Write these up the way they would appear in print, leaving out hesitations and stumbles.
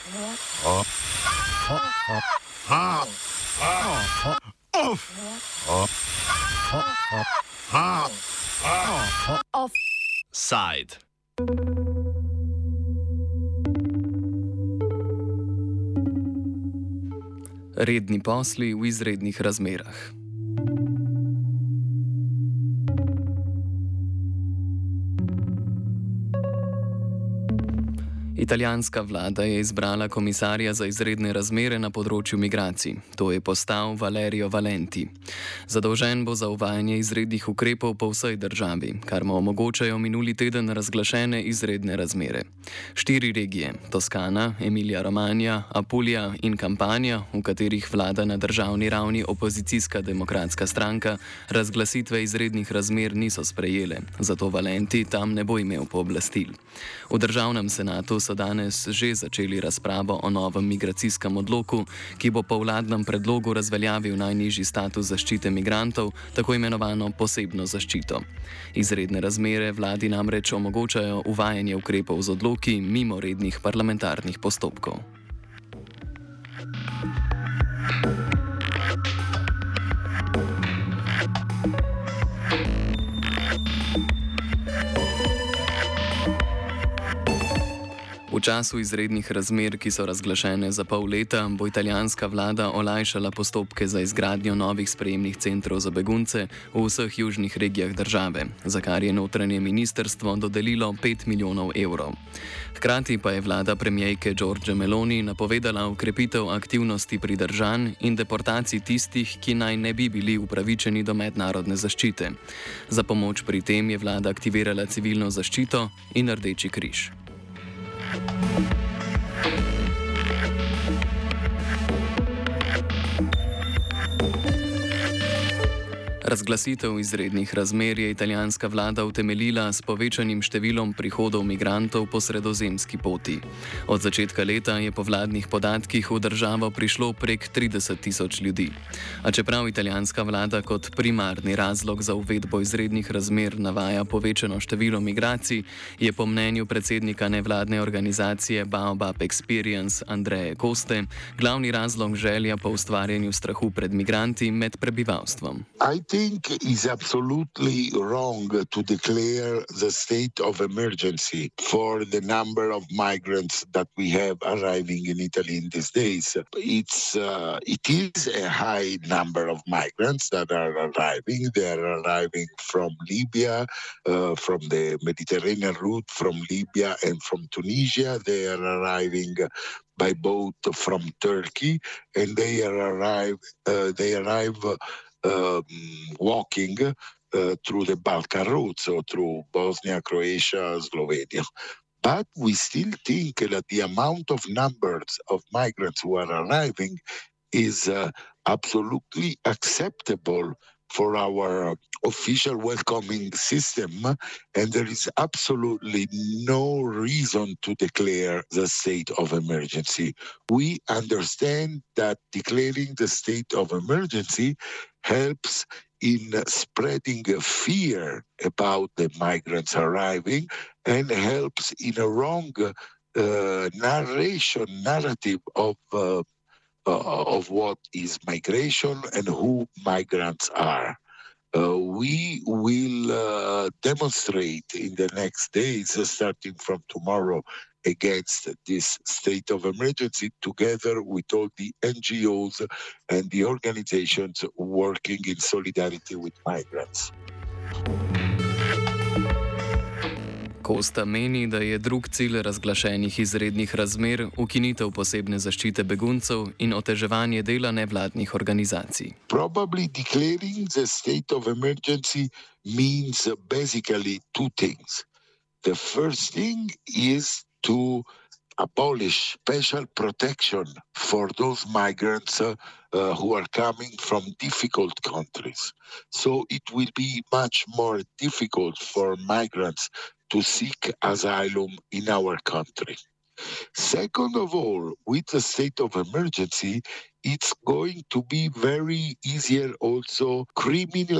Offside. Redni posli v izrednih razmerah. Italijanska vlada je izbrala komisarja za izredne razmere na področju migracij. To je postal Valerio Valenti. Zadolžen bo za uvajanje izrednih ukrepov po vsej državi, kar mu omogočajo minuli teden razglašene izredne razmere. 4 regije, Toskana, Emilia-Romagna, Apulija in Campania, v katerih vlada na državni ravni opozicijska demokratska stranka, razglasitve izrednih razmer niso sprejele, zato Valenti tam ne bo imel pooblastil. V državnem senatu so danes že začeli razpravo o novem migracijskem odloku, ki bo po vladnem predlogu razveljavil najnižji status zaščite migrantov, tako imenovano posebno zaščito. Izredne razmere vladi namreč omogočajo uvajanje ukrepov z odloki mimo rednih parlamentarnih postopkov. V času izrednih razmer, ki so razglašene za pol leta, bo italijanska vlada olajšala postopke za izgradnjo novih sprejemnih centrov za begunce v vseh južnih regijah države, za kar je notranje ministrstvo dodelilo 5 milijonov evrov. Hkrati pa je vlada premierke Giorgie Meloni napovedala ukrepitev aktivnosti pridržanj in deportacij tistih, ki naj ne bi bili upravičeni do mednarodne zaščite. Za pomoč pri tem je vlada aktivirala civilno zaščito in Rdeči križ. Razglasitev izrednih razmer je italijanska vlada utemeljila s povečanim številom prihodov migrantov po sredozemski poti. Od začetka leta je po vladnih podatkih v državo prišlo prek 30.000 ljudi. A čeprav italijanska vlada kot primarni razlog za uvedbo izrednih razmer navaja povečano število migracij, je po mnenju predsednika nevladne organizacije Baobab Experience Andreje Coste glavni razlog želja po ustvarjanju strahu pred migranti med prebivalstvom. I think it's absolutely wrong to declare the state of emergency for the number of migrants that we have arriving in Italy in these days. It is a high number of migrants that are arriving. They are arriving from Libya, from the Mediterranean route, from Libya and from Tunisia. They are arriving by boat from Turkey, and they arrive walking through the Balkan route, so through Bosnia, Croatia, Slovenia. But we still think that the amount of numbers of migrants who are arriving is absolutely acceptable for our official welcoming system, and there is absolutely no reason to declare the state of emergency. We understand that declaring the state of emergency helps in spreading fear about the migrants arriving and helps in a wrong narrative of what is migration and who migrants are. We will demonstrate in the next days, starting from tomorrow, against this state of emergency, together with all the NGOs and the organizations working in solidarity with migrants. Costa meni, da je drug cilj razglašenih izrednih razmer ukinitev posebne zaščite beguncev in oteževanje dela nevladnih organizacij. Probably declaring the state of emergency means basically two things. The first thing is to abolish special protection for those migrants who are coming from difficult countries. So it will be much more difficult for migrants to seek asylum in our country. Second of all, with the state of emergency, it's going to be very easier also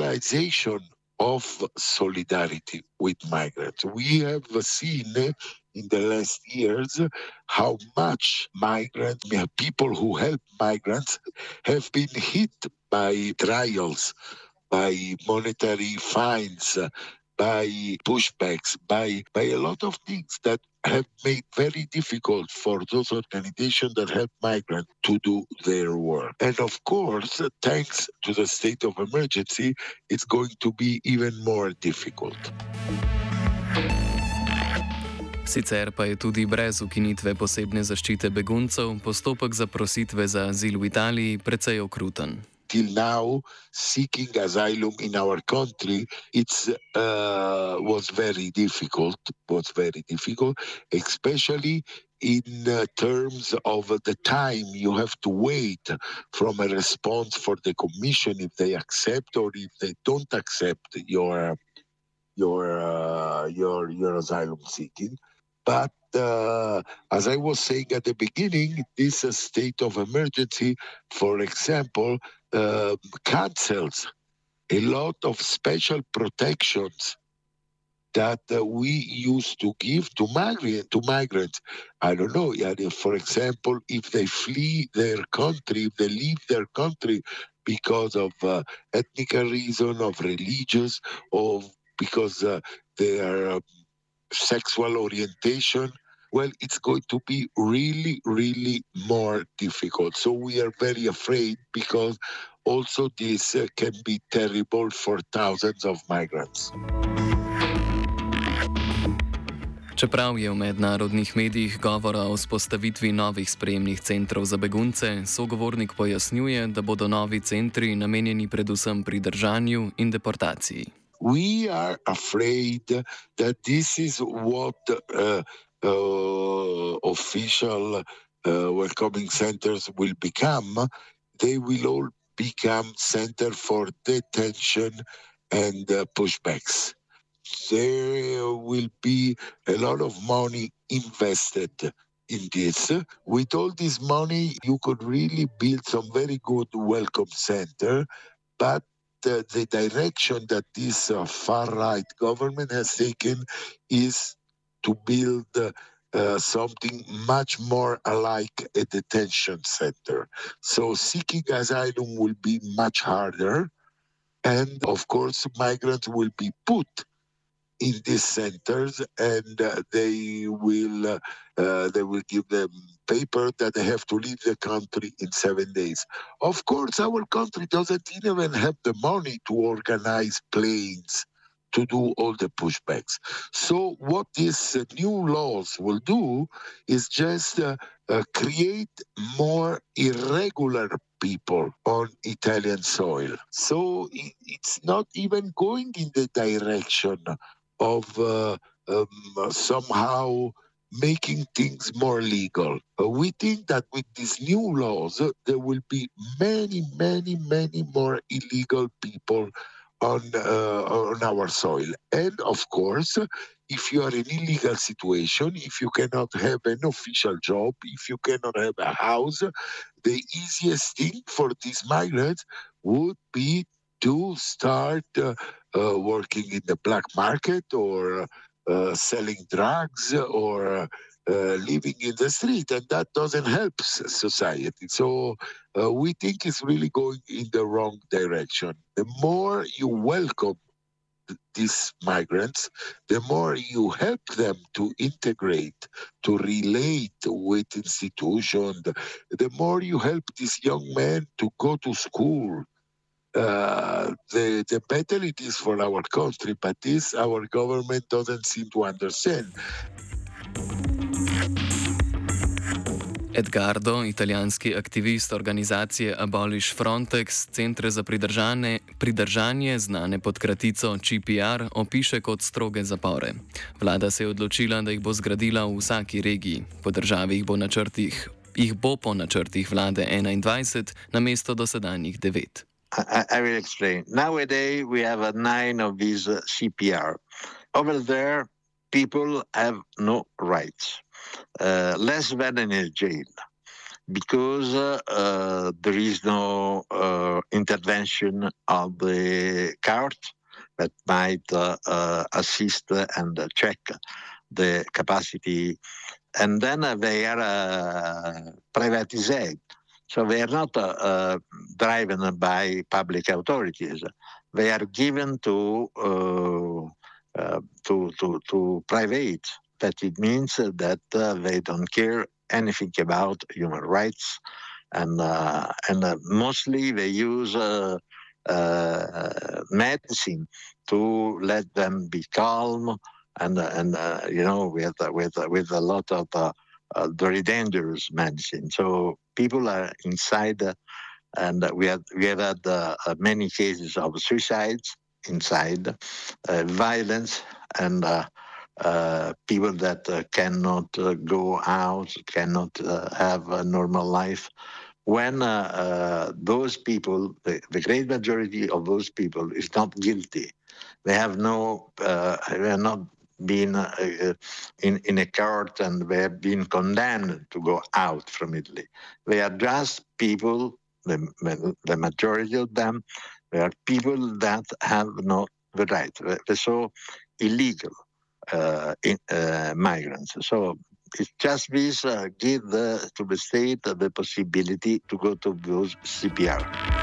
criminalization of solidarity with migrants. We have seen in the last years how much people who help migrants have been hit by trials, by monetary fines, by pushbacks, by a lot of things that have made very difficult for those organizations that help migrants to do their work. And of course, thanks to the state of emergency, it's going to be even more difficult. Sicer pa je tudi brez ukinitve posebne zaščite beguncev postopek zaprositve za azil v Italiji precej okruten. Till now, seeking asylum in our country, was very difficult, especially in terms of the time you have to wait from a response for the Commission if they accept or if they don't accept your asylum seeking. But as I was saying at the beginning, this state of emergency, for example, cancels a lot of special protections that we used to give to migrants. I don't know, for example, if they flee their country, if they leave their country because of ethnic reason, of religious, or because their sexual orientation, well, it's going to be really, really more difficult. So we are very afraid because also this can be terrible for thousands of migrants. Čeprav je v mednarodnih medijih govora o vzpostavitvi novih sprejemnih centrov za begunce, sogovornik pojasnjuje, da bodo novi centri namenjeni predvsem pridržanju in deportaciji. We are afraid that this is what official welcoming centers will become. They will all become center for detention and pushbacks. There will be a lot of money invested in this. With all this money, you could really build some very good welcome center, but the direction that this far-right government has taken is to build something much more like a detention center. So seeking asylum will be much harder. And of course, migrants will be put in these centers, and they will give them paper that they have to leave the country in 7 days. Of course, our country doesn't even have the money to organize planes to do all the pushbacks. So what these new laws will do is just create more irregular people on Italian soil. So it's not even going in the direction of somehow making things more legal. We think that with these new laws, there will be many, many, many more illegal people on our soil. And of course, if you are in an illegal situation, if you cannot have an official job, if you cannot have a house, the easiest thing for these migrants would be to start working in the black market or selling drugs or living in the street, and that doesn't help society. So we think it's really going in the wrong direction. The more you welcome these migrants, the more you help them to integrate, to relate with institutions, the more you help these young men to go to school, the better it is for our country, but this our government doesn't seem to understand. Edgardo, italijanski aktivist organizacije Abolish Frontex, centre za pridržanje, znane pod kratico CPR, opiše kot stroge zapore. Vlada se je odločila, da jih bo zgradila v vsaki regiji. Po državi jih bo po načrtih vlade 21 namesto dosedanjih 9. I will explain. Nowadays we have 9 of these CPR. Over there, people have no rights. Less than in a jail, because there is no intervention of the court that might assist and check the capacity, and then they are privatized. So they are not driven by public authorities. They are given to private. That it means that they don't care anything about human rights, and mostly they use medicine to let them be calm, and with a lot of very dangerous medicine. So people are inside, and we have had many cases of suicides inside, violence, and people that cannot go out, cannot have a normal life. When those people, the great majority of those people, is not guilty. They have they are not been in a court, and they have been condemned to go out from Italy. They are just people, the majority of them, they are people that have no the right. They're so illegal migrants. So it's just this give to the state the possibility to go to those CPR.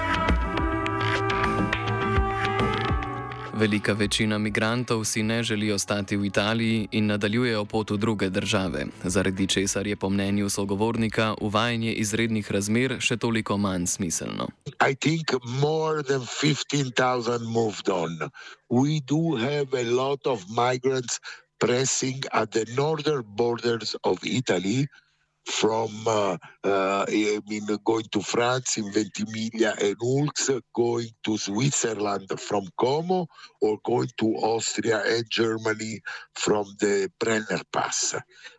Velika večina migrantov si ne želi ostati v Italiji in nadaljujejo pot v druge države, zaradi česar je po mnenju sogovornika uvajanje izrednih razmer še toliko manj smiselno. I think more than 15,000 moved on. We do have a lot of migrants pressing at the northern borders of Italy, from going to France in Ventimiglia and Ulx, going to Switzerland from Como, or going to Austria and Germany from the Brenner Pass.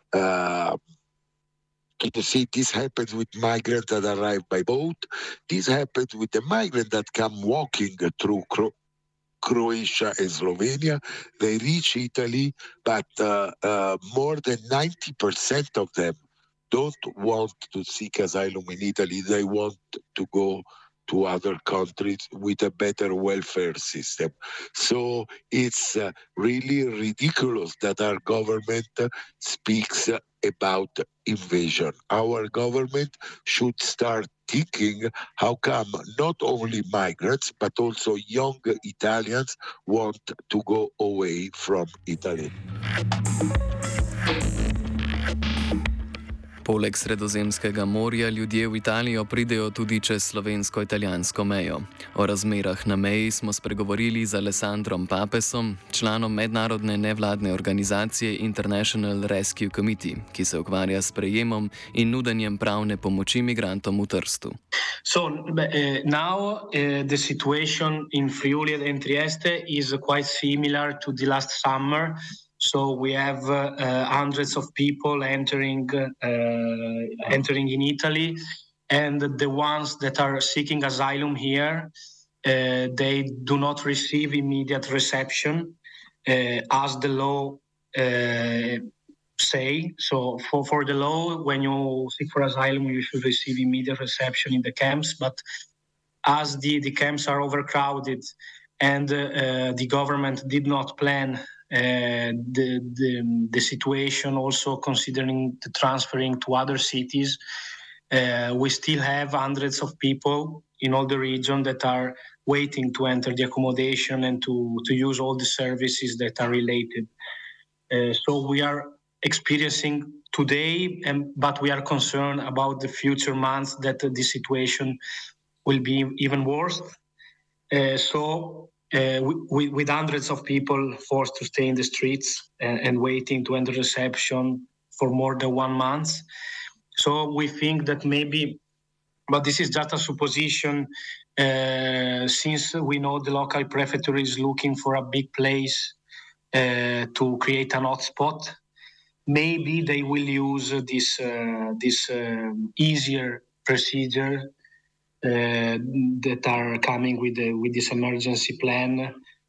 You see, this happens with migrants that arrive by boat. This happens with the migrants that come walking through Croatia and Slovenia. They reach Italy, but more than 90% of them don't want to seek asylum in Italy. They want to go to other countries with a better welfare system. So it's really ridiculous that our government speaks about invasion. Our government should start thinking how come not only migrants but also young Italians want to go away from Italy. Poleg Sredozemskega morja ljudje v Italijo pridejo tudi čez slovensko-italijansko mejo. O razmerah na meji smo spregovorili z Alessandrom Papesom, članom mednarodne nevladne organizacije International Rescue Committee, ki se ukvarja s prejemom in nudenjem pravne pomoči migrantom v Trstu. So now the situation in Friuli and Trieste is quite similar to the last summer. So we have hundreds of people entering in Italy, and the ones that are seeking asylum here, they do not receive immediate reception, as the law say. So for the law, when you seek for asylum, you should receive immediate reception in the camps. But as the camps are overcrowded, and the government did not plan the situation, also considering the transferring to other cities, we still have hundreds of people in all the region that are waiting to enter the accommodation and to use all the services that are related. So we are experiencing today, but we are concerned about the future months that the situation will be even worse. With hundreds of people forced to stay in the streets and waiting to enter reception for more than 1 month. So we think that maybe, but this is just a supposition, since we know the local prefecture is looking for a big place to create an hotspot, maybe they will use this easier procedure that are coming with this emergency plan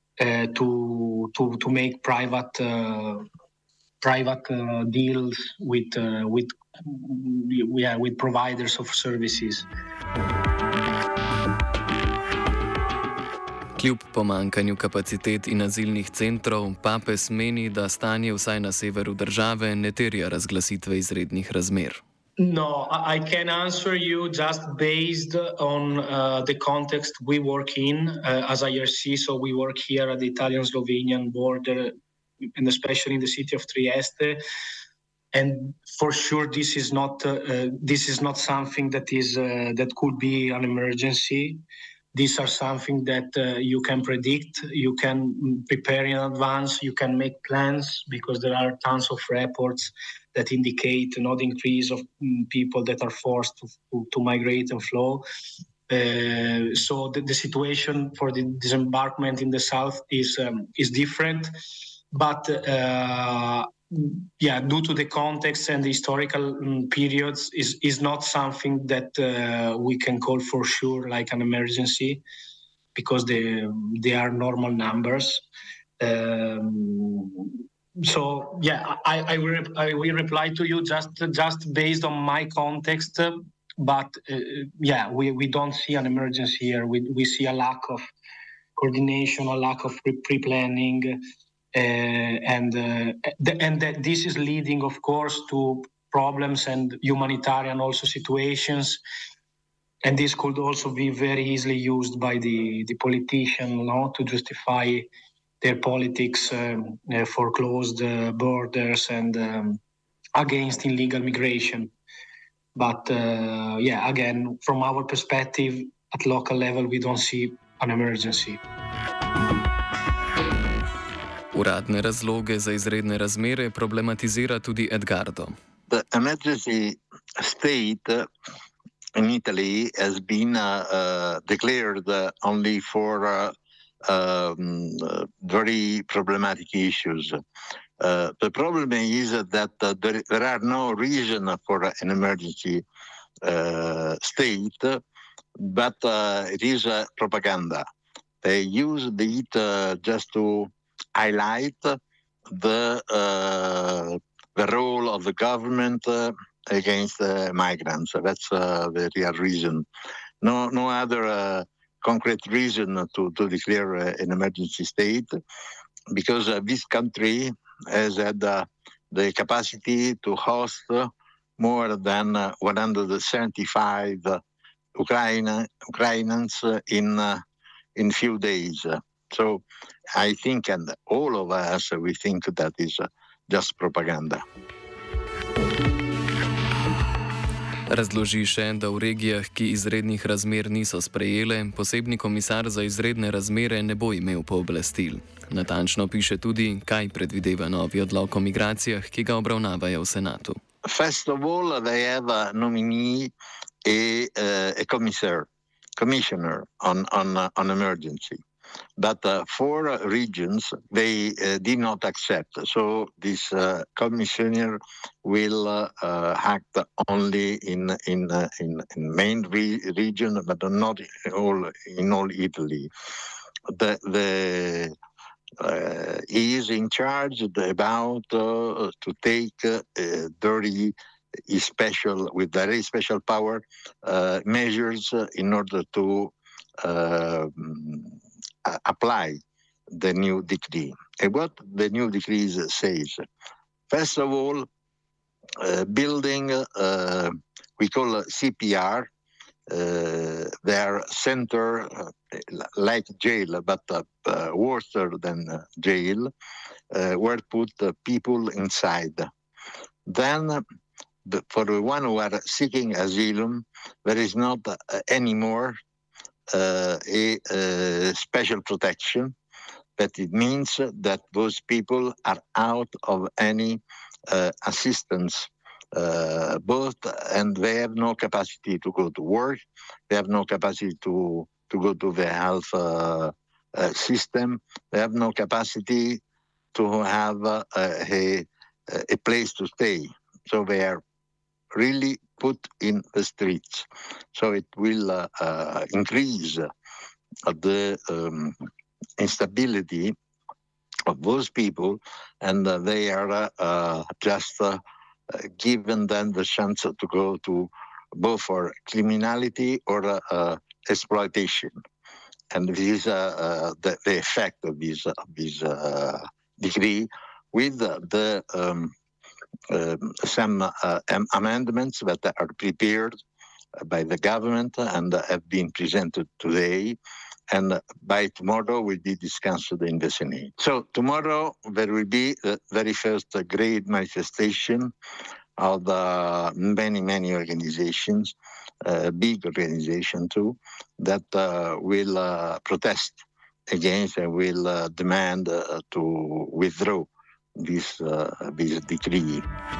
to make private deals with providers of services. Kljub pomankanju kapacitet in azilnih centrov, Papes meni, da stanje vsaj na severu države ne terja razglasitve izrednih razmer. No, I can answer you just based on the context we work in as IRC. So we work here at the Italian-Slovenian border, and especially in the city of Trieste. And for sure, this is not something that could be an emergency. These are something that you can predict, you can prepare in advance, you can make plans, because there are tons of reports that indicate the increase of people that are forced to migrate and flow. So the situation for the disembarkment in the south is different, but due to the context and the historical periods, is not something that we can call for sure like an emergency, because they are normal numbers. So I will reply to you just based on my context, but we don't see an emergency here. We see a lack of coordination, a lack of pre-planning, and that this is leading, of course, to problems and humanitarian also situations. And this could also be very easily used by the politician, to justify their politics for closed borders and against illegal migration. But again, from our perspective, at local level, we don't see an emergency. Uradne razloge za izredne razmere problematizira tudi Edgardo. The emergency state in Italy has been declared only for very problematic issues. The problem is that there are no reason for an emergency state, but it is propaganda. They use it just to highlight the role of the government against migrants. That's the real reason. No other concrete reason to declare an emergency state, because this country has had the capacity to host more than 175 Ukrainians in few days. So I think, and all of us, we think that is just propaganda. Razloži še, da v regijah, ki izrednih razmer niso sprejele, posebni komisar za izredne razmere ne bo imel pooblastil. Natančno piše tudi, kaj predvideva novi odlok o migracijah, ki ga obravnavajo v Senatu. First of all, they have a nominee, a commissioner on emergency. But 4 regions, they did not accept. So this commissioner will act only in main region, but not in all Italy. He is in charge about to take very special power measures in order to apply the new decree. And what the new decree says, first of all, building, we call CPR, their center, like jail, but worse than jail, where put people inside. Then, for the one who are seeking asylum, there is not anymore a special protection, but it means that those people are out of any assistance, and they have no capacity to go to work, they have no capacity to go to the health system, they have no capacity to have a place to stay. So they are really put in the streets. So it will increase the instability of those people, and they are just given then the chance to go to both for criminality or exploitation. And this is the effect of this decree with some amendments that are prepared by the government and have been presented today, and by tomorrow will be discussed in the Senate. So tomorrow there will be the very first great manifestation of many organizations, big organization too, that will protest against and will demand to withdraw this decree.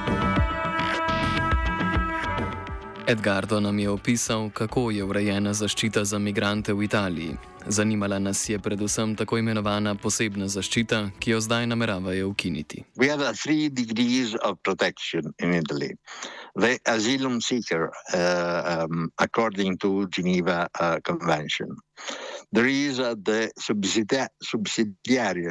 Edgardo nam je opisal, kako je urejena zaščita za migrante v Italiji. Zanimala nas je predvsem tako imenovana posebna zaščita, ki jo zdaj nameravajo ukiniti. We have 3 degrees of protection in Italy. The asylum seeker, according to Geneva Convention. There is the subsidiary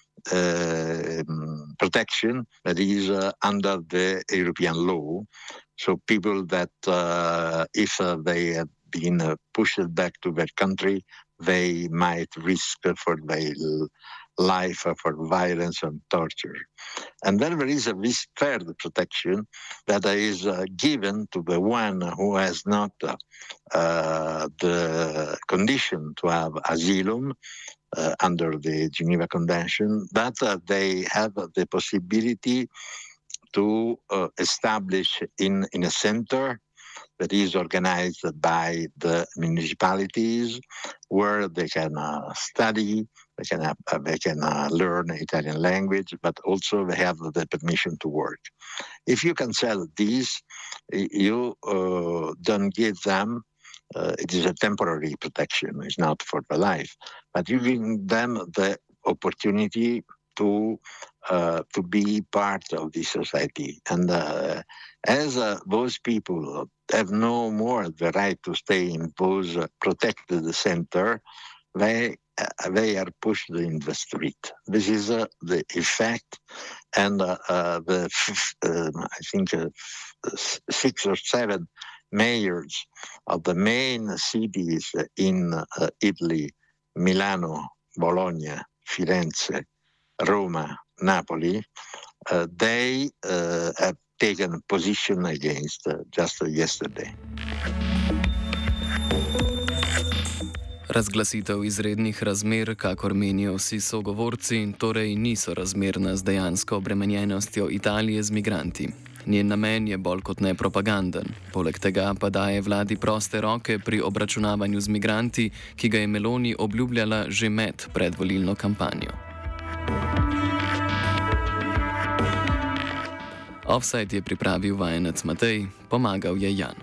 protection that is under the European law. So people that if they have been pushed back to their country, they might risk for their life for violence and torture. And then there is this third protection that is given to the one who has not the condition to have asylum under the Geneva Convention, but they have the possibility to establish in a center that is organized by the municipalities, where they can study, they can learn Italian language, but also they have the permission to work. If you cancel this, you don't give them. It is a temporary protection. It's not for the life, but you give them the opportunity to be part of the society. And as those people have no more the right to stay in those protected center, they are pushed in the street. This is the effect, and I think 6 or 7 mayors of the main cities in Italy, Milano, Bologna, Firenze, Roma, Napoli, they have taken position against just yesterday. Razglasitev izrednih razmer, kakor menijo vsi sogovorci, torej niso razmerna z dejansko obremenjenostjo Italije z migranti. Njen namen je bolj kot ne propaganden, poleg tega pa daje vladi proste roke pri obračunavanju z migranti, ki ga je Meloni obljubljala že med predvolilno kampanjo. Offside je pripravil vajenec Matej, pomagal je Jan.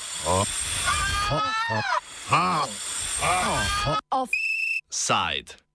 Offside.